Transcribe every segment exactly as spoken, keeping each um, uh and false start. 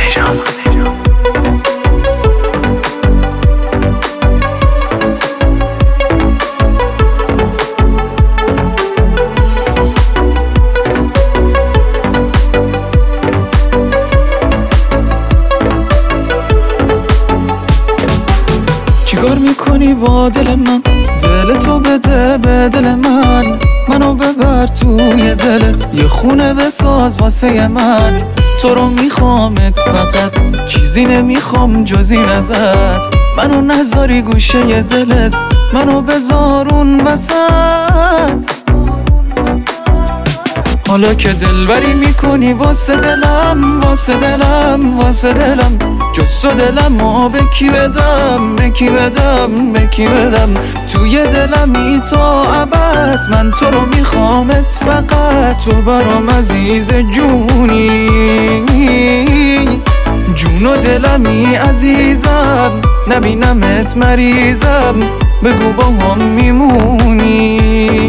چیکار میکنی با دل من؟ دل تو بده به دل من، منو ببر توی دلت، یه خونه بساز واسه من. تو رو میخوامت فقط، چیزی نمیخوام جز این ازت. منو نذاری گوشه دلت، منو بذار اون وسط. حالا که دلبری میکنی واسه دلم، واسه دلم، واسه دلم، جز تو دلم ها به کی بدم، به کی بدم، به کی بدم. توی دلمی تا ابد، من تو رو میخوامت فقط. تو برام عزیز جونی، جون و دلمی عزیزم، نبینمت مریضم، بگو با هم میمونی.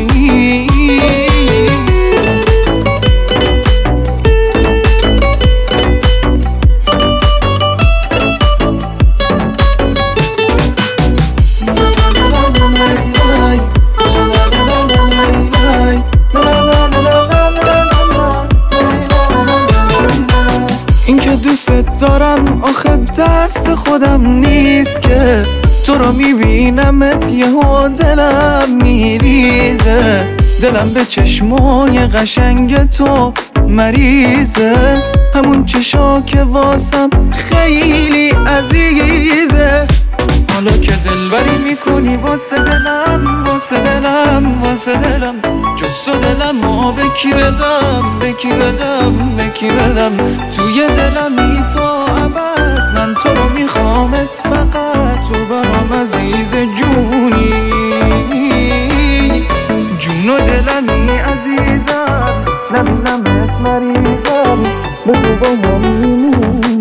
دوست دارم آخه دست خودم نیست که، تو رو میبینمت یهو دلم میریزه. دلم به چشمای قشنگ تو مریضه، همون چشا که واسم خیلی عزیزه. حالا که دلبری میکنی واسه دلم، واسه دلم، واسه دلم، جز تو دلم ها به کی بدم، به کی بدم، به کی بدم. توی دلمی تا ابد، من تو رو میخوامت فقط. تو برام عزیز جونی، جون و دلمی عزیزم، نبینمت مریضم، بگو با هم میمونی.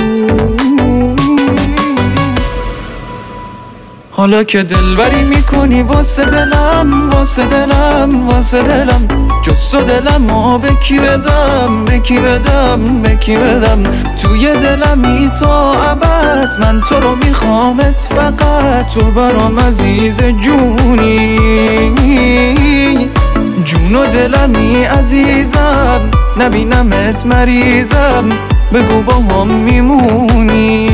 حالا که دلبری میکنی واسه دلم، واسه دلم، واسه دلم، جز تو دلم ها به کی بدم، به کی بدم، به کی بدم. توی دلمی تا ابد، من تو رو میخوامت فقط. تو برام عزیز جونی، جون و دلمی عزیزم، نبینمت مریضم، بگو با هم میمونی.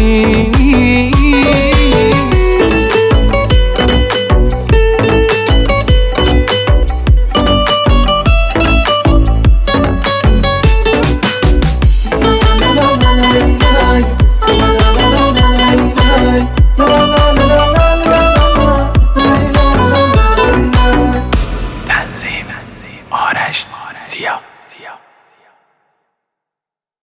آرش سیا.